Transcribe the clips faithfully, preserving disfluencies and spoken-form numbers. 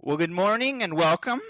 Well, good morning and welcome.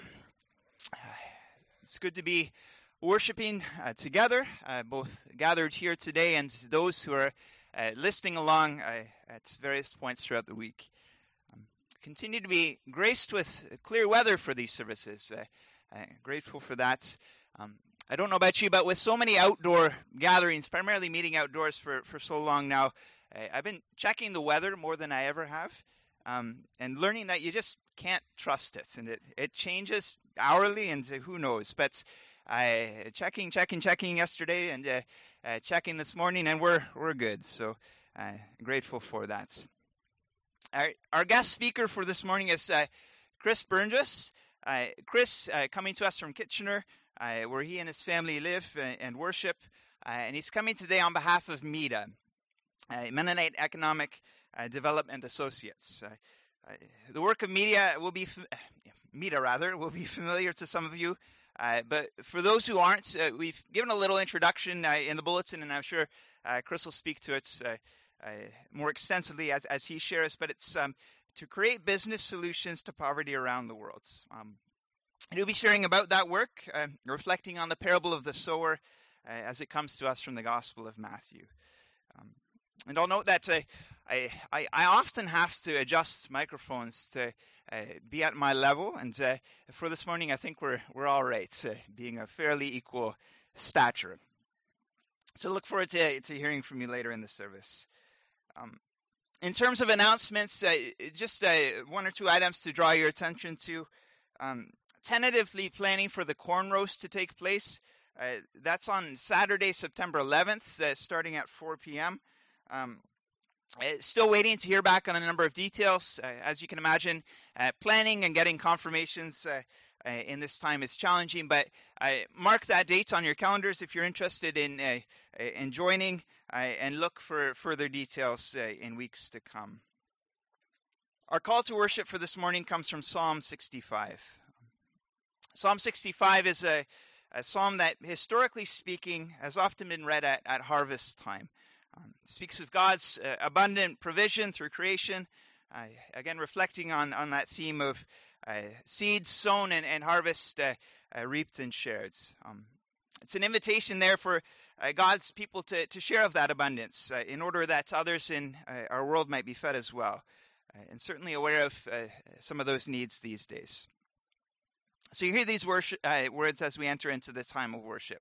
It's good to be worshiping uh, together, uh, both gathered here today and those who are uh, listening along uh, at various points throughout the week. Um, continue to be graced with clear weather for these services. Uh, uh, grateful for that. Um, I don't know about you, but with so many outdoor gatherings, primarily meeting outdoors for, for so long now, uh, I've been checking the weather more than I ever have. Um, and learning that you just can't trust it, and it, it changes hourly, and uh, who knows. But I uh, checking, checking, checking yesterday, and uh, uh, checking this morning, and we're we're good. So uh, grateful for that. Our, our guest speaker for this morning is uh, Chris Burgess. Uh, Chris uh, coming to us from Kitchener, uh, where he and his family live uh, and worship, uh, and he's coming today on behalf of MEDA, uh, Mennonite Economic Uh, Development Associates. Uh, uh, the work of media will be fam- MEDA rather will be familiar to some of you, uh, but for those who aren't, uh, we've given a little introduction uh, in the bulletin, and I'm sure uh, Chris will speak to it uh, uh, more extensively as as he shares. But it's um, to create business solutions to poverty around the world. Um, and he'll be sharing about that work, uh, reflecting on the parable of the sower uh, as it comes to us from the Gospel of Matthew. Um, and I'll note that uh, I, I, I often have to adjust microphones to uh, be at my level, and uh, for this morning, I think we're we're all right, uh, being a fairly equal stature. So look forward to to hearing from you later in the service. Um, in terms of announcements, uh, just uh, one or two items to draw your attention to. Um, tentatively planning for the corn roast to take place. Uh, that's on Saturday, September eleventh, uh, starting at four p.m. Um, Uh, still waiting to hear back on a number of details. Uh, as you can imagine, uh, planning and getting confirmations uh, uh, in this time is challenging, but uh, mark that date on your calendars if you're interested in, uh, in joining, uh, and look for further details uh, in weeks to come. Our call to worship for this morning comes from Psalm sixty-five. Psalm sixty-five is a, a psalm that, historically speaking, has often been read at, at harvest time. Um, it speaks of God's uh, abundant provision through creation, uh, again reflecting on, on that theme of uh, seeds sown and, and harvest uh, uh, reaped and shared. Um, it's an invitation there for uh, God's people to, to share of that abundance uh, in order that others in uh, our world might be fed as well, uh, and certainly aware of uh, some of those needs these days. So you hear these worship, uh, words as we enter into the time of worship.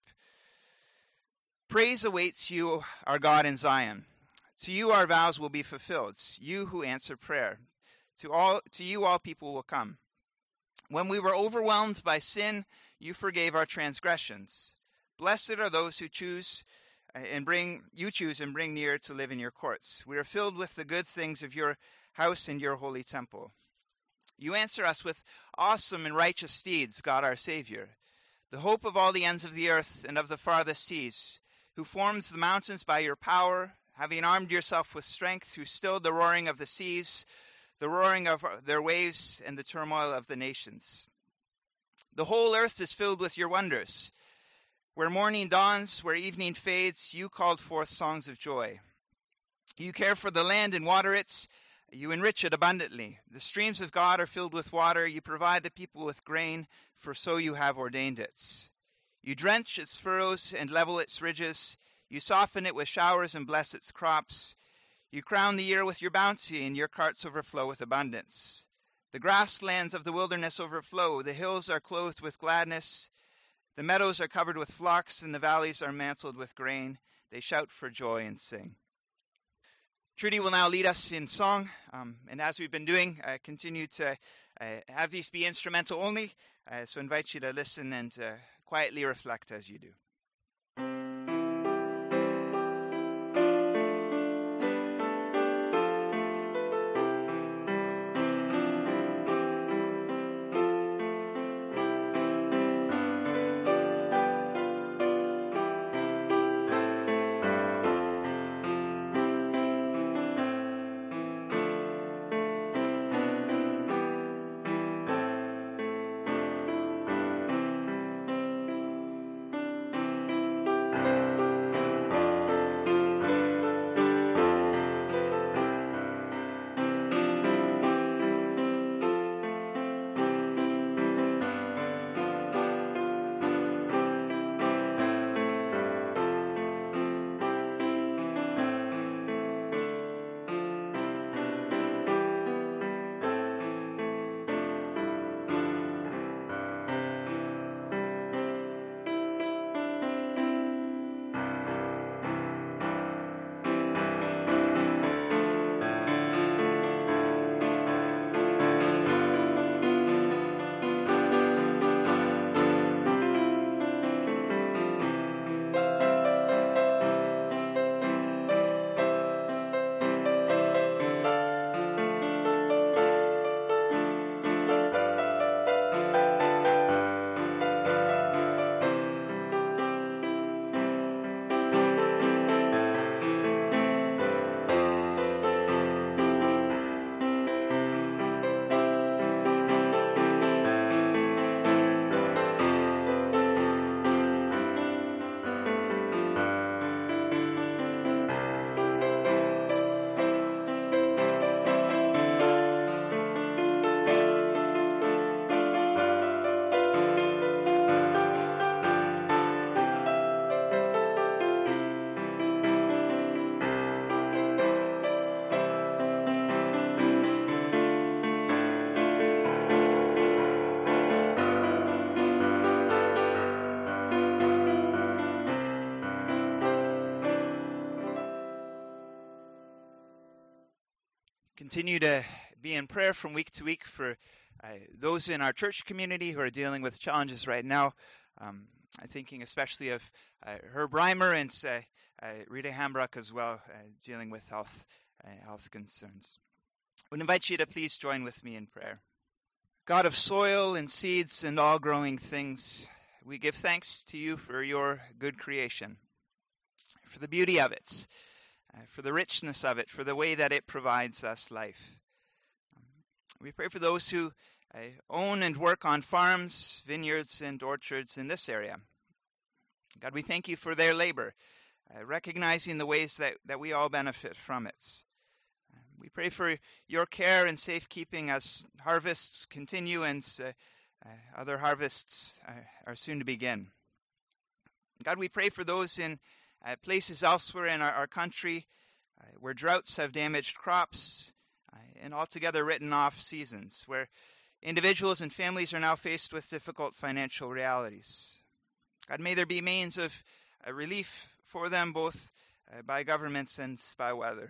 Praise awaits you, our God in Zion. To you our vows will be fulfilled, you who answer prayer. To all, to you all people will come. When we were overwhelmed by sin, you forgave our transgressions. Blessed are those who choose and bring you choose and bring near to live in your courts. We are filled with the good things of your house and your holy temple. You answer us with awesome and righteous deeds, God our Savior, the hope of all the ends of the earth and of the farthest seas, who forms the mountains by your power, having armed yourself with strength, who stilled the roaring of the seas, the roaring of their waves, and the turmoil of the nations. The whole earth is filled with your wonders. Where morning dawns, where evening fades, you called forth songs of joy. You care for the land and water it, you enrich it abundantly. The streams of God are filled with water, you provide the people with grain, for so you have ordained it. You drench its furrows and level its ridges. You soften it with showers and bless its crops. You crown the year with your bounty, and your carts overflow with abundance. The grasslands of the wilderness overflow. The hills are clothed with gladness. The meadows are covered with flocks, and the valleys are mantled with grain. They shout for joy and sing. Trudy will now lead us in song, um, and as we've been doing, uh, continue to uh, have these be instrumental only. Uh, so I invite you to listen and uh, quietly reflect as you do. continue to be in prayer from week to week for uh, those in our church community who are dealing with challenges right now. Um, I'm thinking especially of uh, Herb Reimer and uh, uh, Rita Hambrock as well, uh, dealing with health uh, health concerns. I would invite you to please join with me in prayer. God of soil and seeds and all growing things, we give thanks to you for your good creation, for the beauty of it, uh, for the richness of it, for the way that it provides us life. Um, we pray for those who uh, own and work on farms, vineyards, and orchards in this area. God, we thank you for their labor, uh, recognizing the ways that, that we all benefit from it. Uh, we pray for your care and safekeeping as harvests continue and uh, uh, other harvests uh, are soon to begin. God, we pray for those in uh, places elsewhere in our, our country uh, where droughts have damaged crops uh, and altogether written off seasons, where individuals and families are now faced with difficult financial realities. God, may there be means of uh, relief for them, both uh, by governments and by weather.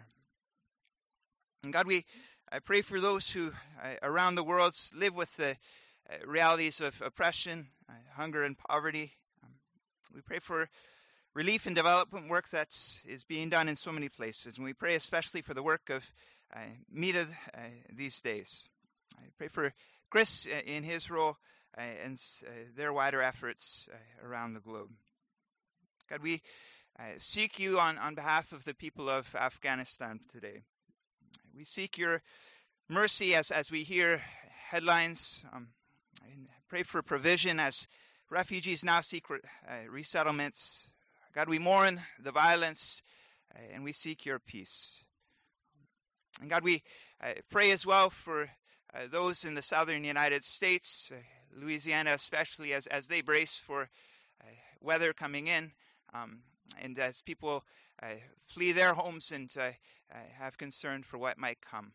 And God, we I pray for those who uh, around the world live with the uh, realities of oppression, uh, hunger, and poverty. Um, we pray for relief and development work that is being done in so many places. And we pray especially for the work of uh, Mita uh, these days. I pray for Chris uh, in his role uh, and uh, their wider efforts uh, around the globe. God, we uh, seek you on, on behalf of the people of Afghanistan today. We seek your mercy as, as we hear headlines. Um, and pray for provision as refugees now seek re- uh, resettlements. God, we mourn the violence uh, and we seek your peace. And God, we uh, pray as well for uh, those in the southern United States, uh, Louisiana especially, as, as they brace for uh, weather coming in, um, and as people uh, flee their homes and uh, uh, have concern for what might come.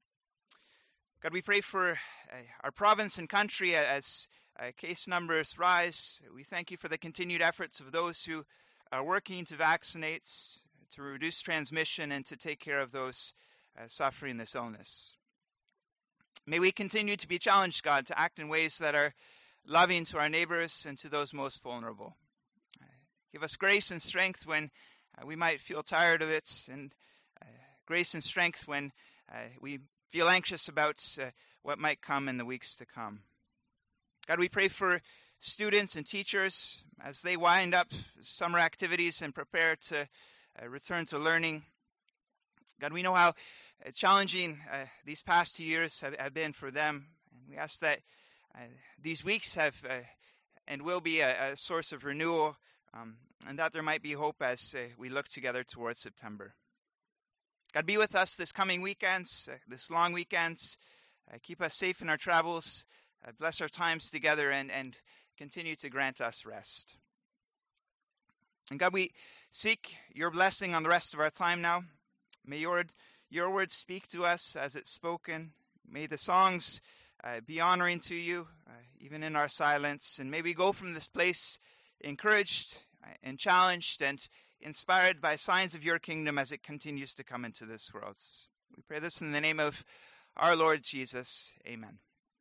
God, we pray for uh, our province and country as uh, case numbers rise. We thank you for the continued efforts of those who are working to vaccinate, to reduce transmission, and to take care of those uh, suffering this illness. May we continue to be challenged, God, to act in ways that are loving to our neighbors and to those most vulnerable. Uh, give us grace and strength when uh, we might feel tired of it, and uh, grace and strength when uh, we feel anxious about uh, what might come in the weeks to come. God, we pray for students and teachers as they wind up summer activities and prepare to uh, return to learning. God, we know how uh, challenging uh, these past two years have, have been for them. And we ask that uh, these weeks have uh, and will be a, a source of renewal, um, and that there might be hope as uh, we look together towards September. God, be with us this coming weekends, uh, this long weekends. Uh, keep us safe in our travels. Uh, bless our times together and, and continue to grant us rest. And God, we seek your blessing on the rest of our time now. May your, your word speak to us as it's spoken. May the songs uh, be honoring to you, uh, even in our silence. And may we go from this place encouraged and challenged and inspired by signs of your kingdom as it continues to come into this world. We pray this in the name of our Lord Jesus. Amen.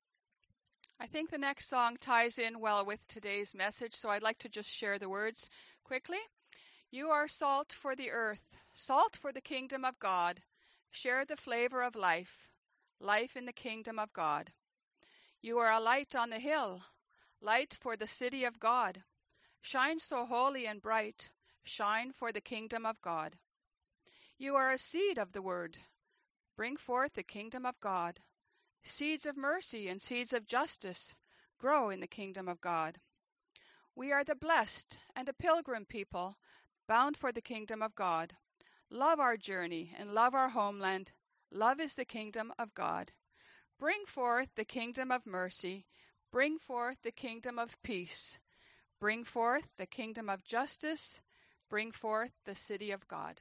I think the next song ties in well with today's message, so I'd like to just share the words quickly. You are salt for the earth, salt for the kingdom of God. Share the flavor of life, life in the kingdom of God. You are a light on the hill, light for the city of God. Shine so holy and bright, shine for the kingdom of God. You are a seed of the word. Bring forth the kingdom of God. Seeds of mercy and seeds of justice grow in the kingdom of God. We are the blessed and a pilgrim people, bound for the kingdom of God. Love our journey and love our homeland. Love is the kingdom of God. Bring forth the kingdom of mercy. Bring forth the kingdom of peace. Bring forth the kingdom of justice. Bring forth the city of God.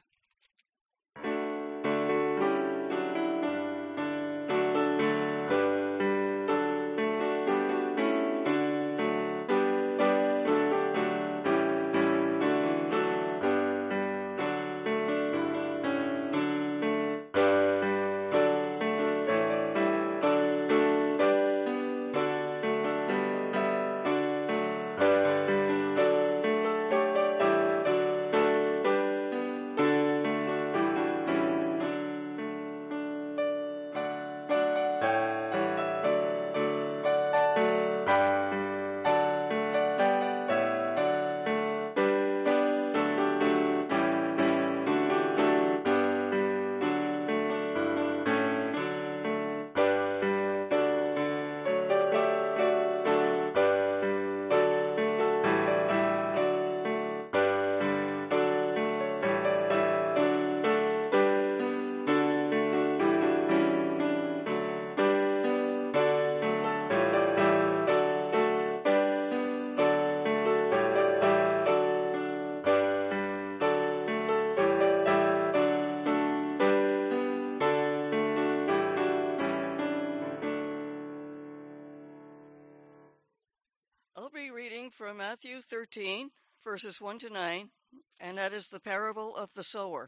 from Matthew thirteen, verses one to nine, and that is the parable of the sower.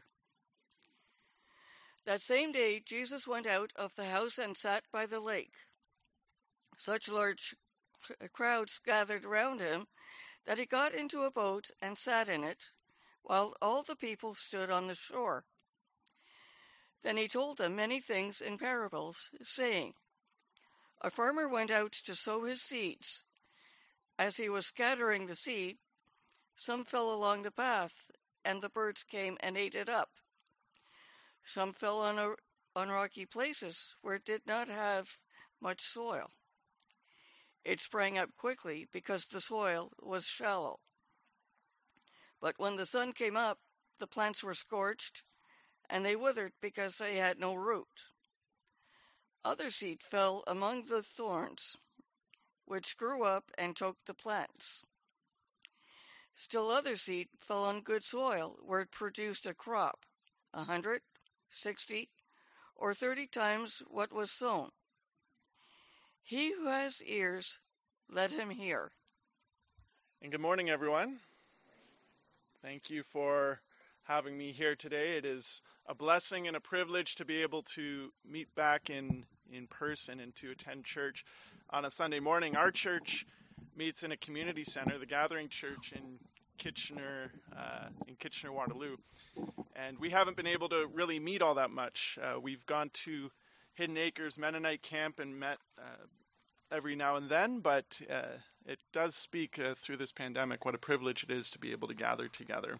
That same day Jesus went out of the house and sat by the lake. Such large crowds gathered around him that he got into a boat and sat in it, while all the people stood on the shore. Then he told them many things in parables, saying, A farmer went out to sow his seeds. As he was scattering the seed, some fell along the path, and the birds came and ate it up. Some fell on, a, on rocky places where it did not have much soil. It sprang up quickly because the soil was shallow. But when the sun came up, the plants were scorched, and they withered because they had no root. Other seed fell among the thorns, which grew up and choked the plants. Still other seed fell on good soil, where it produced a crop, a hundred, sixty, or thirty times what was sown. He who has ears, let him hear. And good morning, everyone. Thank you for having me here today. It is a blessing and a privilege to be able to meet back in, in person and to attend church on a Sunday morning. Our church meets in a community center, the Gathering Church in Kitchener, uh, in Kitchener-Waterloo. And we haven't been able to really meet all that much. Uh, we've gone to Hidden Acres Mennonite Camp and met uh, every now and then, but uh, it does speak uh, through this pandemic what a privilege it is to be able to gather together.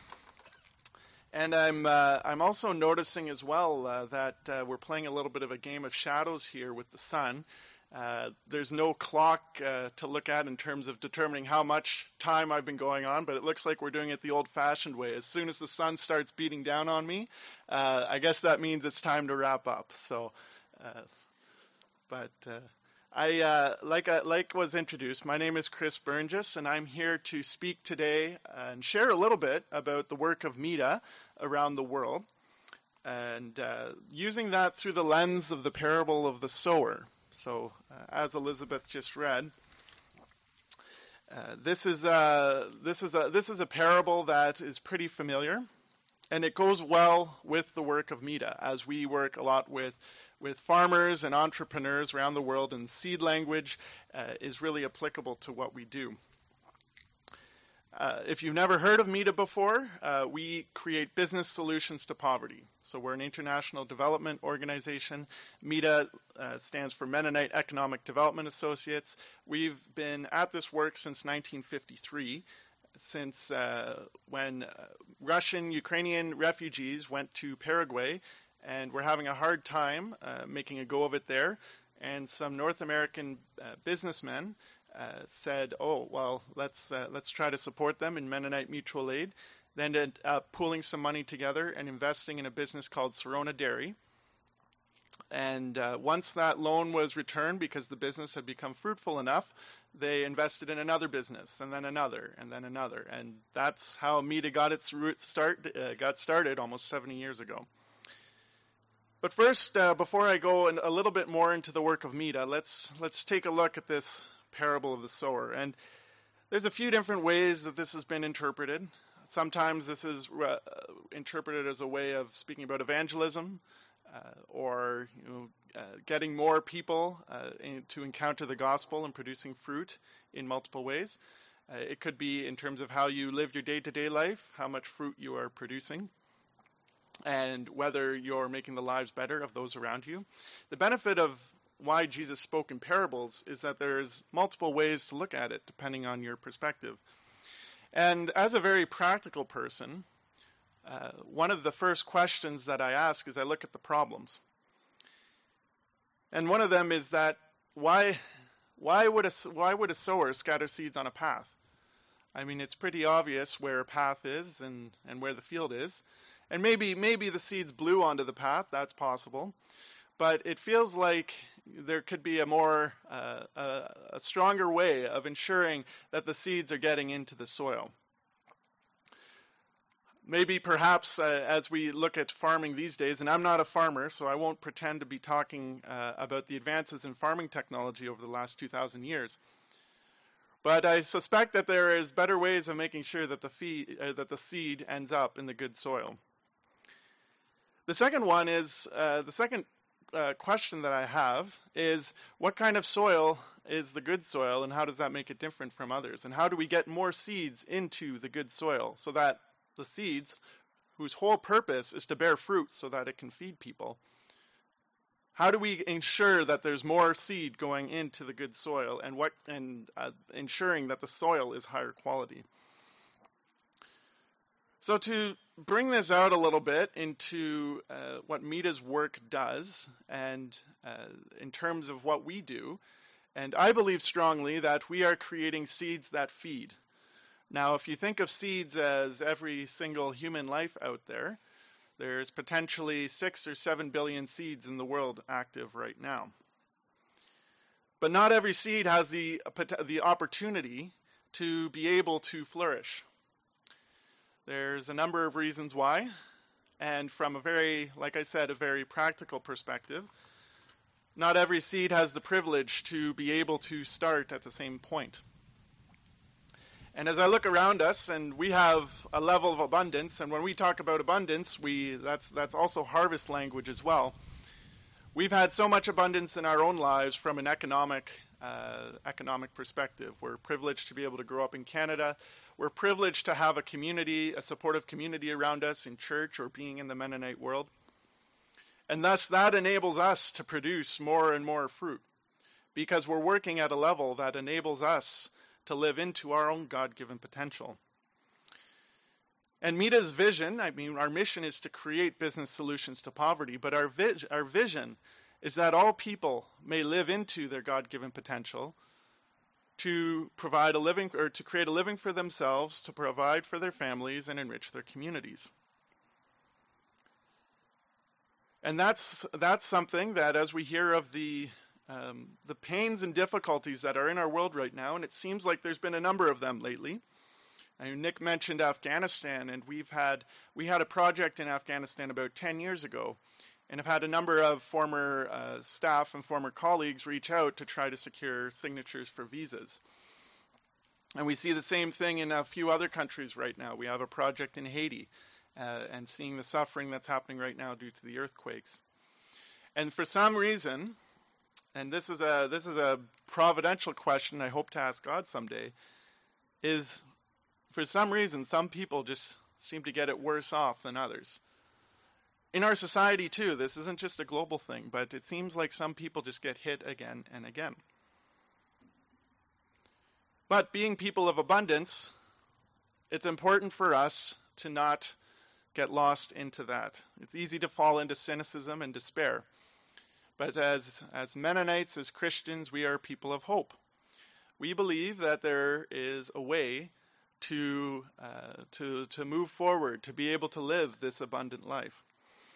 And I'm uh, I'm also noticing as well uh, that uh, we're playing a little bit of a game of shadows here with the sun. Uh, there's no clock uh, to look at in terms of determining how much time I've been going on, but it looks like we're doing it the old-fashioned way. As soon as the sun starts beating down on me, uh, I guess that means it's time to wrap up. So, uh, but uh, I uh, like uh, like was introduced. My name is Chris Burgess, and I'm here to speak today and share a little bit about the work of Mita around the world, and uh, using that through the lens of the parable of the sower. So, uh, as Elizabeth just read, uh, this is a this is a this is a parable that is pretty familiar, and it goes well with the work of Mita, as we work a lot with with farmers and entrepreneurs around the world, and seed language uh, is really applicable to what we do. Uh, if you've never heard of Mita before, uh, we create business solutions to poverty. So we're an international development organization. Mita uh, stands for Mennonite Economic Development Associates. We've been at this work since nineteen fifty-three, since uh, when uh, Russian, Ukrainian refugees went to Paraguay and were having a hard time uh, making a go of it there. And some North American uh, businessmen Uh, said, oh, well, let's uh, let's try to support them in Mennonite Mutual Aid. Then ended up pooling some money together and investing in a business called Sorona Dairy. And uh, once that loan was returned, because the business had become fruitful enough, they invested in another business, and then another, and then another. And that's how Mita got its root start uh, got started almost seventy years ago. But first, uh, before I go in a little bit more into the work of Mita, let's let's take a look at this parable of the sower. And there's a few different ways that this has been interpreted. Sometimes this is uh, interpreted as a way of speaking about evangelism, uh, or you know, uh, getting more people uh, in, to encounter the gospel and producing fruit in multiple ways. Uh, it could be in terms of how you live your day-to-day life, how much fruit you are producing, and whether you're making the lives better of those around you. The benefit of why Jesus spoke in parables is that there's multiple ways to look at it, depending on your perspective. And as a very practical person, uh, one of the first questions that I ask is I look at the problems. And one of them is that why why would a, why would a sower scatter seeds on a path? I mean, it's pretty obvious where a path is and, and where the field is. And maybe maybe the seeds blew onto the path, that's possible. But it feels like there could be a more, uh, a, a stronger way of ensuring that the seeds are getting into the soil. Maybe perhaps uh, as we look at farming these days, and I'm not a farmer, so I won't pretend to be talking uh, about the advances in farming technology over the last two thousand years. But I suspect that there is better ways of making sure that the, fee, uh, that the seed ends up in the good soil. The second one is, uh, the second uh, question that I have is, what kind of soil is the good soil, and how does that make it different from others? And how do we get more seeds into the good soil so that the seeds, whose whole purpose is to bear fruit so that it can feed people, how do we ensure that there's more seed going into the good soil, and what and uh, ensuring that the soil is higher quality? So to bring this out a little bit into uh, what Mita's work does, and uh, in terms of what we do, and I believe strongly that we are creating seeds that feed. Now, if you think of seeds as every single human life out there, there's potentially six or seven billion seeds in the world active right now. But not every seed has the, the opportunity to be able to flourish. There's a number of reasons why, and from a very, like I said, a very practical perspective, not every seed has the privilege to be able to start at the same point. And as I look around us, and we have a level of abundance, and when we talk about abundance, we that's that's also harvest language as well. We've had so much abundance in our own lives from an economic uh, economic perspective. We're privileged to be able to grow up in Canada. We're privileged to have a community, a supportive community around us in church or being in the Mennonite world. And thus that enables us to produce more and more fruit, because we're working at a level that enables us to live into our own God-given potential. And Mita's vision, I mean, our mission is to create business solutions to poverty, but our, vi- our vision is that all people may live into their God-given potential to provide a living, or to create a living for themselves, to provide for their families, and enrich their communities. And that's that's something that, as we hear of the Um, the pains and difficulties that are in our world right now, and it seems like there's been a number of them lately. I mean, Nick mentioned Afghanistan, and we've had we had a project in Afghanistan about ten years ago, and have had a number of former uh, staff and former colleagues reach out to try to secure signatures for visas. And we see the same thing in a few other countries right now. We have a project in Haiti, uh, and seeing the suffering that's happening right now due to the earthquakes. And for some reason, and this is a this is a providential question I hope to ask God someday, is for some reason some people just seem to get it worse off than others. In our society too, this isn't just a global thing, but it seems like some people just get hit again and again. But being people of abundance, it's important for us to not get lost into that. It's easy to fall into cynicism and despair. But as as Mennonites, as Christians, we are people of hope. We believe that there is a way to uh, to to move forward, to be able to live this abundant life.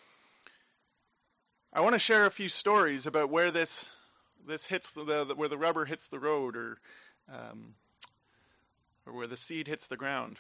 I want to share a few stories about where this this hits the, the where the rubber hits the road, or um, or where the seed hits the ground.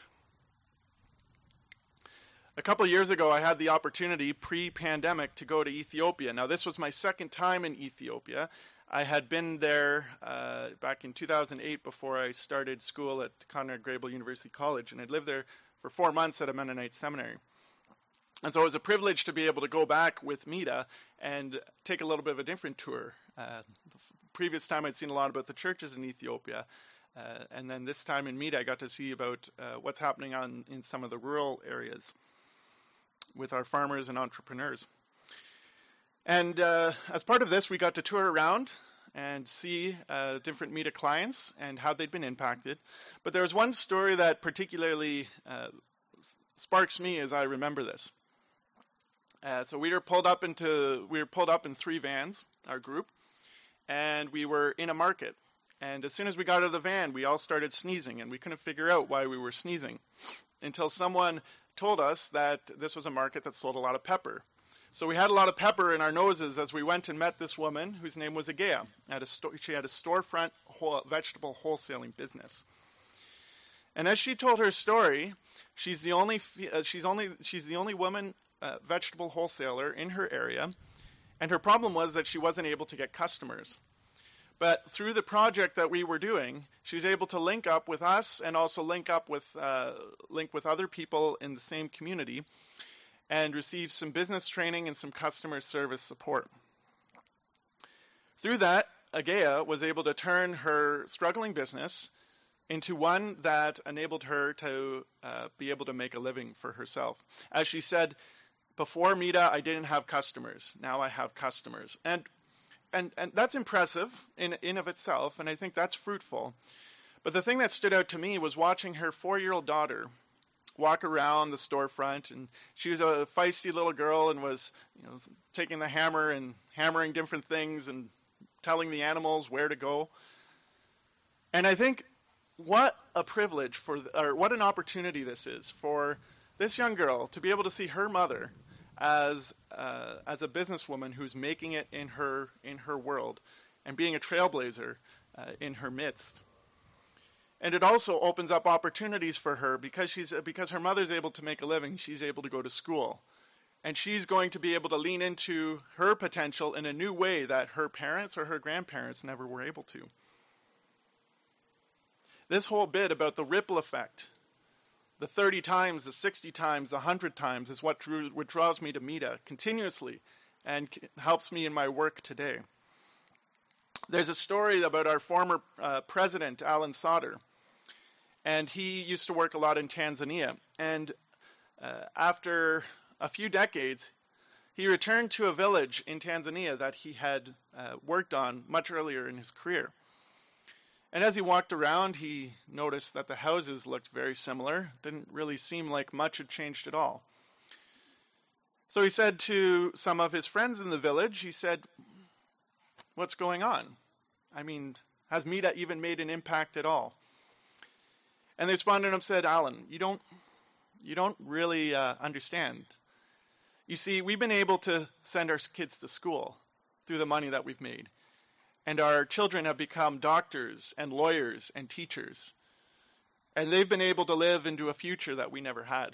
A couple of years ago, I had the opportunity, pre-pandemic, to go to Ethiopia. Now, this was my second time in Ethiopia. I had been there uh, back in two thousand eight before I started school at Conrad Grebel University College, and I'd lived there for four months at a Mennonite seminary. And so it was a privilege to be able to go back with Mita and take a little bit of a different tour. Uh, the previous time I'd seen a lot about the churches in Ethiopia, uh, and then this time in Mita I got to see about uh, what's happening on in some of the rural areas with our farmers and entrepreneurs. And uh, as part of this, we got to tour around and see uh, different Mita clients and how they'd been impacted. But there was one story that particularly uh, sparks me as I remember this. Uh, so we were pulled up into we were pulled up in three vans, our group, and we were in a market. And as soon as we got out of the van, we all started sneezing, and we couldn't figure out why we were sneezing until someone told us that this was a market that sold a lot of pepper. So we had a lot of pepper in our noses as we went and met this woman whose name was Agea. At a sto- she had a storefront whole vegetable wholesaling business. And as she told her story, she's the only uh, she's only she's the only woman uh, vegetable wholesaler in her area, and her problem was that she wasn't able to get customers. But through the project that we were doing, she was able to link up with us and also link up with uh, link with other people in the same community and receive some business training and some customer service support. Through that, Agaya was able to turn her struggling business into one that enabled her to uh, be able to make a living for herself. As she said, before Mita, I didn't have customers. Now I have customers. And and and that's impressive in in of itself, and I think that's fruitful. But the thing that stood out to me was watching her four-year-old daughter walk around the storefront, and she was a feisty little girl and was, you know, taking the hammer and hammering different things and telling the animals where to go. And I think what a privilege for, or what an opportunity this is for this young girl to be able to see her mother as uh, as a businesswoman who's making it in her in her world and being a trailblazer uh, in her midst. And it also opens up opportunities for her because she's because her mother's able to make a living. She's able to go to school, and she's going to be able to lean into her potential in a new way that her parents or her grandparents never were able to. This whole bit about the ripple effect, the thirty times, the sixty times, the one hundred times, is what, drew, what draws me to Mita continuously and c- helps me in my work today. There's a story about our former uh, president, Alan Sauter, and he used to work a lot in Tanzania. And uh, after a few decades, he returned to a village in Tanzania that he had uh, worked on much earlier in his career. And as he walked around, he noticed that the houses looked very similar. Didn't really seem like much had changed at all. So he said to some of his friends in the village, he said, "What's going on? I mean, has Mita even made an impact at all?" And they responded to him and said, "Alan, you don't, you don't really uh, understand. You see, we've been able to send our kids to school through the money that we've made. And our children have become doctors and lawyers and teachers. And they've been able to live into a future that we never had."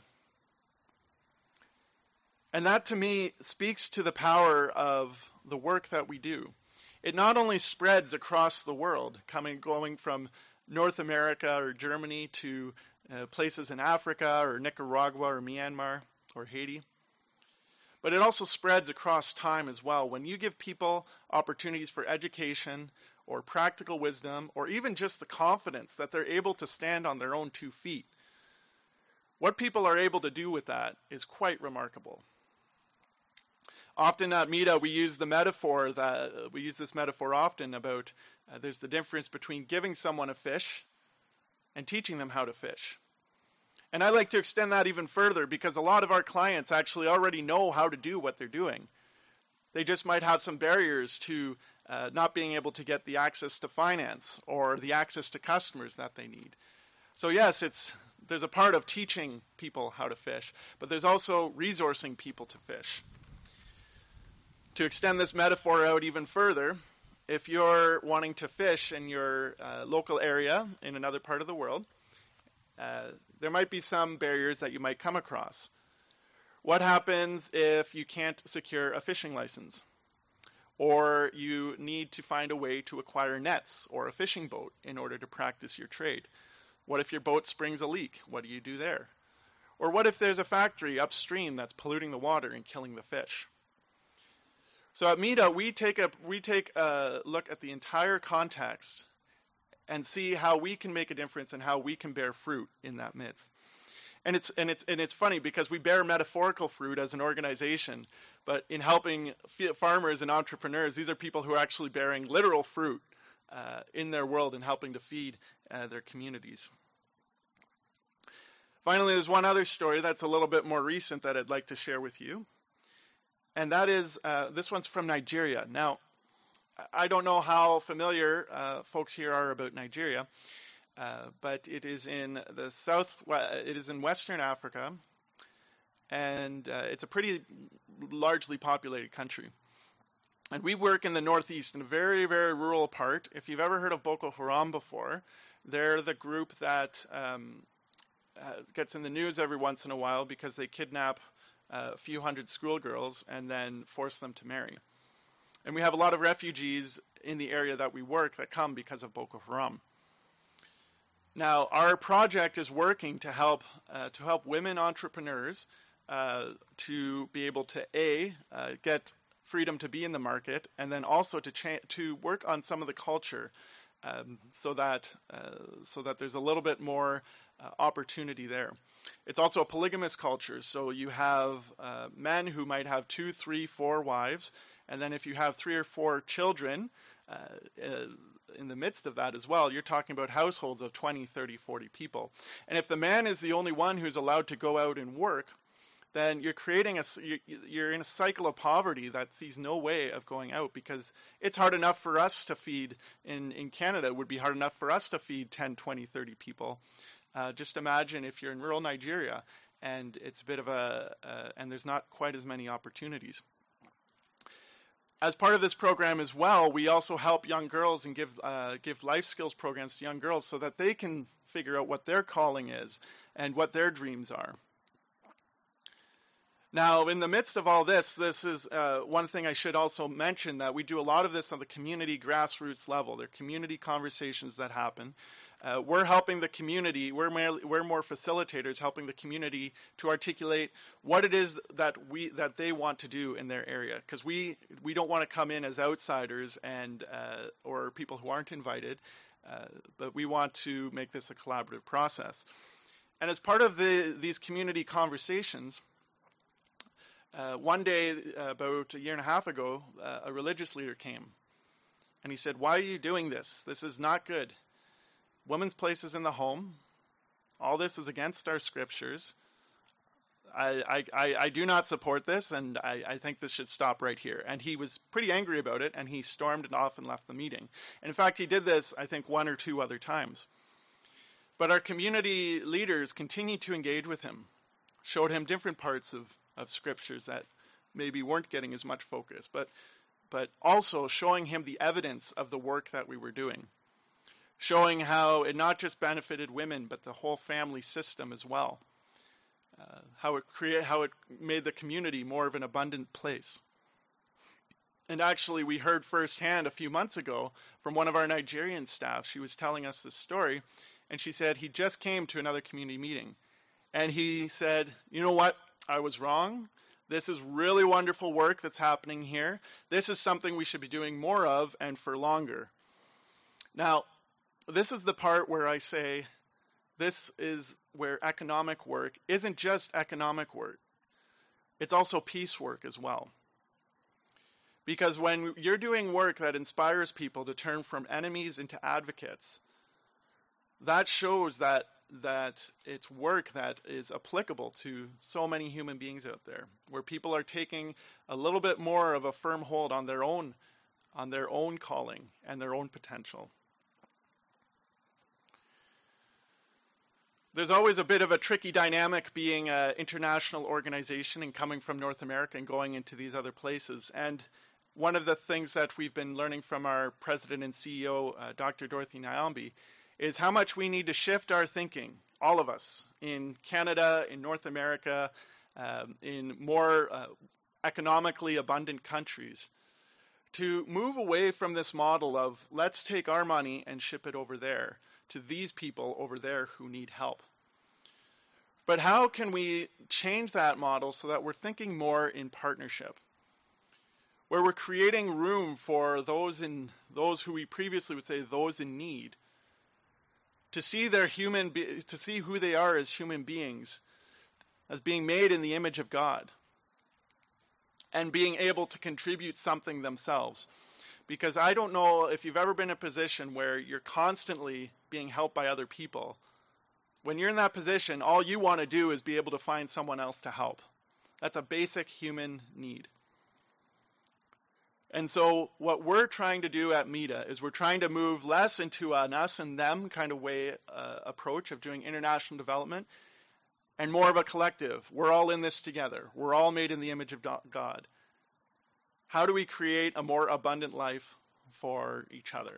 And that to me speaks to the power of the work that we do. It not only spreads across the world, coming going from North America or Germany to uh, places in Africa or Nicaragua or Myanmar or Haiti, but it also spreads across time as well. When you give people opportunities for education or practical wisdom or even just the confidence that they're able to stand on their own two feet, what people are able to do with that is quite remarkable. Often at Mita, we use the metaphor that uh, we use this metaphor often about uh, there's the difference between giving someone a fish and teaching them how to fish. And I like to extend that even further because a lot of our clients actually already know how to do what they're doing. They just might have some barriers to uh, not being able to get the access to finance or the access to customers that they need. So yes, it's there's a part of teaching people how to fish, but there's also resourcing people to fish. To extend this metaphor out even further, if you're wanting to fish in your uh, local area in another part of the world, uh, there might be some barriers that you might come across. What happens if you can't secure a fishing license? Or you need to find a way to acquire nets or a fishing boat in order to practice your trade? What if your boat springs a leak? What do you do there? Or what if there's a factory upstream that's polluting the water and killing the fish? So at Mita, we take a we take a look at the entire context and see how we can make a difference and how we can bear fruit in that midst. And it's and it's and it's funny because we bear metaphorical fruit as an organization, but in helping farmers and entrepreneurs, these are people who are actually bearing literal fruit uh, in their world and helping to feed uh, their communities. Finally, there's one other story that's a little bit more recent that I'd like to share with you. And that is, uh, this one's from Nigeria. Now, I don't know how familiar uh, folks here are about Nigeria, uh, but it is in the south, it is in Western Africa, and uh, it's a pretty largely populated country. And we work in the northeast in a very, very rural part. If you've ever heard of Boko Haram before, they're the group that um, uh, gets in the news every once in a while because they kidnap Uh, a few hundred schoolgirls and then force them to marry. And we have a lot of refugees in the area that we work that come because of Boko Haram. Now, our project is working to help uh, to help women entrepreneurs uh, to be able to a uh, get freedom to be in the market, and then also to cha- to work on some of the culture, um, so that uh, so that there's a little bit more uh, opportunity there. It's also a polygamous culture, so you have uh, men who might have two, three, four wives, and then if you have three or four children. Uh, uh, in the midst of that as well, you're talking about households of twenty, thirty, forty people. And if the man is the only one who's allowed to go out and work, then you're creating a, you're in a cycle of poverty that sees no way of going out, because it's hard enough for us to feed, in, in Canada, it would be hard enough for us to feed ten, twenty, thirty people. Uh, just imagine if you're in rural Nigeria and it's a bit of a, uh, and there's not quite as many opportunities. As part of this program as well, we also help young girls and give uh, give life skills programs to young girls so that they can figure out what their calling is and what their dreams are. Now, in the midst of all this, this is uh, one thing I should also mention, that we do a lot of this on the community grassroots level. There are community conversations that happen. Uh, we're helping the community, we're, more, we're more facilitators helping the community to articulate what it is that we that they want to do in their area. Because we, we don't want to come in as outsiders and uh, or people who aren't invited, uh, but we want to make this a collaborative process. And as part of the, these community conversations, uh, one day, uh, about a year and a half ago, uh, a religious leader came. And he said, "Why are you doing this? This is not good. Women's place is in the home. All this is against our scriptures. I, I, I do not support this, and I, I think this should stop right here." And he was pretty angry about it, and he stormed off and left the meeting. And in fact, he did this, I think, one or two other times. But our community leaders continued to engage with him, showed him different parts of, of scriptures that maybe weren't getting as much focus, but, but also showing him the evidence of the work that we were doing. Showing how it not just benefited women, but the whole family system as well. Uh, how it create, how it made the community more of an abundant place. And actually, we heard firsthand a few months ago from one of our Nigerian staff. She was telling us this story, and she said he just came to another community meeting. And he said, "You know what? I was wrong. This is really wonderful work that's happening here. This is something we should be doing more of and for longer." Now, this is the part where I say this is where economic work isn't just economic work. It's also peace work as well. Because when you're doing work that inspires people to turn from enemies into advocates, that shows that that it's work that is applicable to so many human beings out there, where people are taking a little bit more of a firm hold on their own on their own calling and their own potential. There's always a bit of a tricky dynamic being an international organization and coming from North America and going into these other places. And one of the things that we've been learning from our president and C E O, uh, Doctor Dorothy Nyambi, is how much we need to shift our thinking, all of us, in Canada, in North America, um, in more uh, economically abundant countries, to move away from this model of let's take our money and ship it over there to these people over there who need help. But how can we change that model so that we're thinking more in partnership, where we're creating room for those in those who we previously would say those in need, to see their human be- to see who they are as human beings, as being made in the image of God, and being able to contribute something themselves. Because I don't know if you've ever been in a position where you're constantly being helped by other people. When you're in that position, all you want to do is be able to find someone else to help. That's a basic human need. And so what we're trying to do at MEDA is we're trying to move less into an us and them kind of way uh, approach of doing international development, and more of a collective. We're all in this together. We're all made in the image of God. How do we create a more abundant life for each other?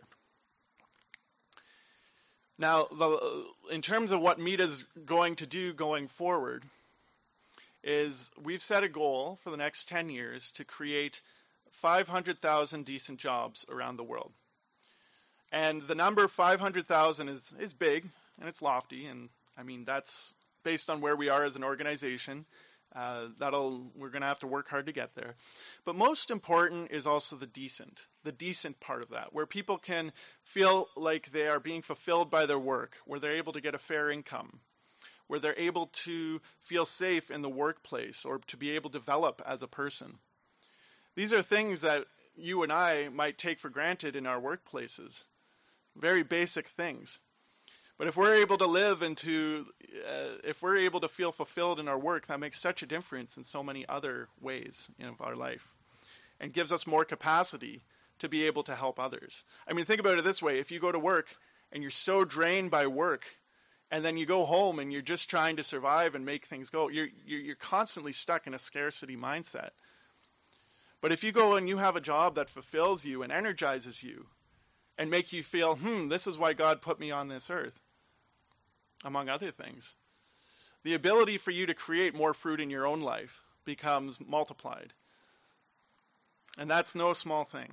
Now, the, in terms of what MEDA is going to do going forward, is we've set a goal for the next ten years to create five hundred thousand decent jobs around the world. And the number five hundred thousand is, is big, and it's lofty, and I mean, that's based on where we are as an organization. Uh, that'll we're going to have to work hard to get there. But most important is also the decent, the decent part of that, where people can feel like they are being fulfilled by their work, where they're able to get a fair income, where they're able to feel safe in the workplace or to be able to develop as a person. These are things that you and I might take for granted in our workplaces, very basic things. But if we're able to live and to, uh, if we're able to feel fulfilled in our work, that makes such a difference in so many other ways in our life and gives us more capacity to be able to help others. I mean, think about it this way. If you go to work and you're so drained by work, and then you go home and you're just trying to survive and make things go, you're, you're, you're constantly stuck in a scarcity mindset. But if you go and you have a job that fulfills you and energizes you and make you feel, hmm, this is why God put me on this earth, among other things, the ability for you to create more fruit in your own life becomes multiplied. And that's no small thing.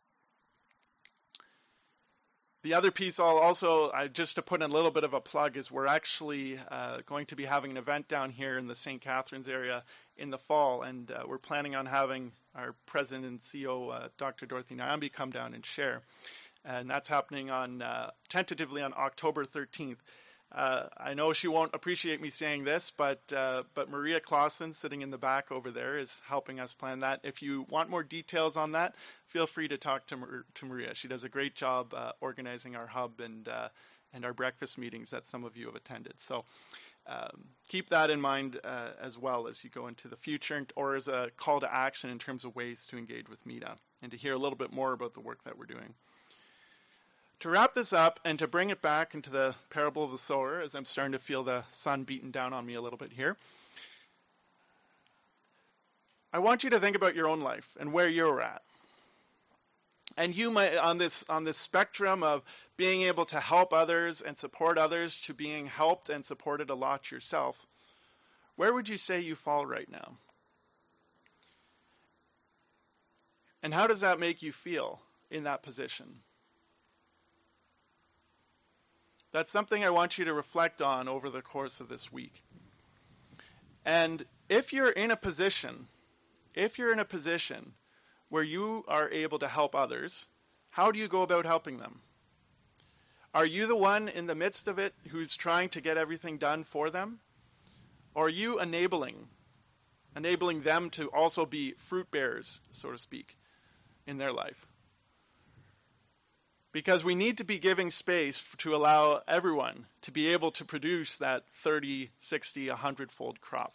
The other piece I'll also, uh, just to put in a little bit of a plug, is we're actually uh, going to be having an event down here in the Saint Catharines area in the fall, and uh, we're planning on having our president and C E O, uh, Doctor Dorothy Nyambi, come down and share. And that's happening on uh, tentatively on October thirteenth. Uh, I know she won't appreciate me saying this, but uh, but Maria Clausen, sitting in the back over there, is helping us plan that. If you want more details on that, feel free to talk to, Mar- to Maria. She does a great job uh, organizing our hub and uh, and our breakfast meetings that some of you have attended. So um, keep that in mind uh, as well as you go into the future, or as a call to action in terms of ways to engage with MEDA and to hear a little bit more about the work that we're doing. To wrap this up and to bring it back into the parable of the sower, as I'm starting to feel the sun beating down on me a little bit here, I want you to think about your own life and where you're at. And you might, on this on this spectrum of being able to help others and support others to being helped and supported a lot yourself, where would you say you fall right now? And how does that make you feel in that position? That's something I want you to reflect on over the course of this week. And if you're in a position, if you're in a position where you are able to help others, how do you go about helping them? Are you the one in the midst of it who's trying to get everything done for them? Or are you enabling, enabling them to also be fruit bearers, so to speak, in their life? Because we need to be giving space to allow everyone to be able to produce that thirty, sixty, one hundred fold crop.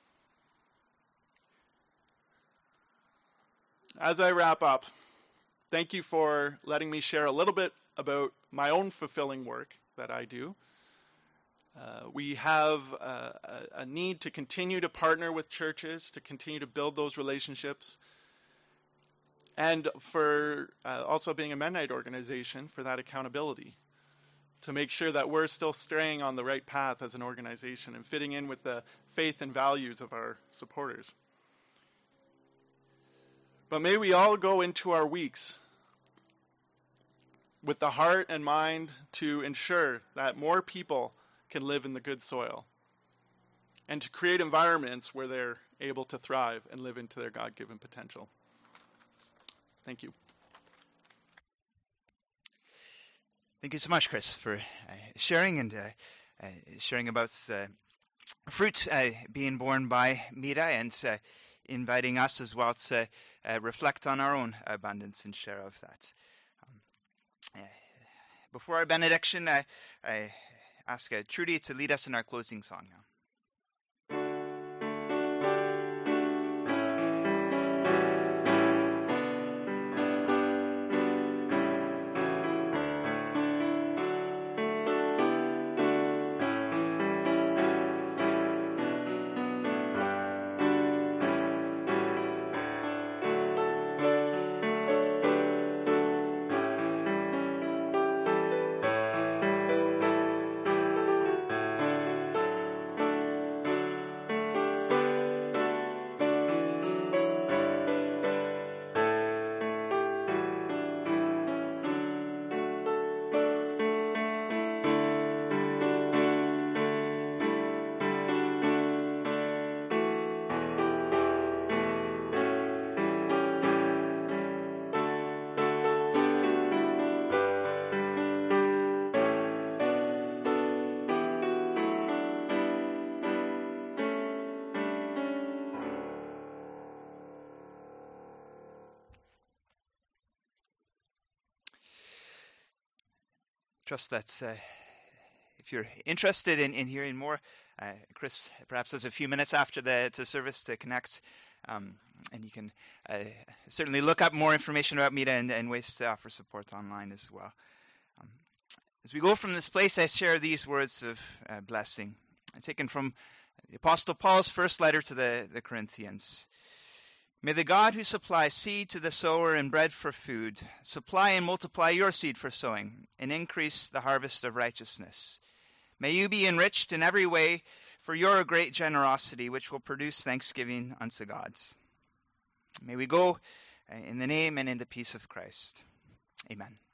As I wrap up, thank you for letting me share a little bit about my own fulfilling work that I do. Uh, we have uh, a, a need to continue to partner with churches, to continue to build those relationships. And for uh, also being a Mennonite organization, for that accountability, to make sure that we're still staying on the right path as an organization and fitting in with the faith and values of our supporters. But may we all go into our weeks with the heart and mind to ensure that more people can live in the good soil and to create environments where they're able to thrive and live into their God-given potential. Thank you. Thank you so much, Chris, for uh, sharing and uh, uh, sharing about uh, fruit uh, being born by MEDA, and uh, inviting us as well to uh, reflect on our own abundance and share of that. Um, uh, before our benediction, uh, I ask uh, Trudy to lead us in our closing song now. trust that uh, if you're interested in, in hearing more, uh, Chris perhaps has a few minutes after the to service to connect, um, and you can uh, certainly look up more information about Meta and, and ways to offer support online as well. Um, as we go from this place, I share these words of uh, blessing, taken from the Apostle Paul's first letter to the, the Corinthians. May the God who supplies seed to the sower and bread for food supply and multiply your seed for sowing and increase the harvest of righteousness. May you be enriched in every way for your great generosity, which will produce thanksgiving unto God. May we go in the name and in the peace of Christ. Amen.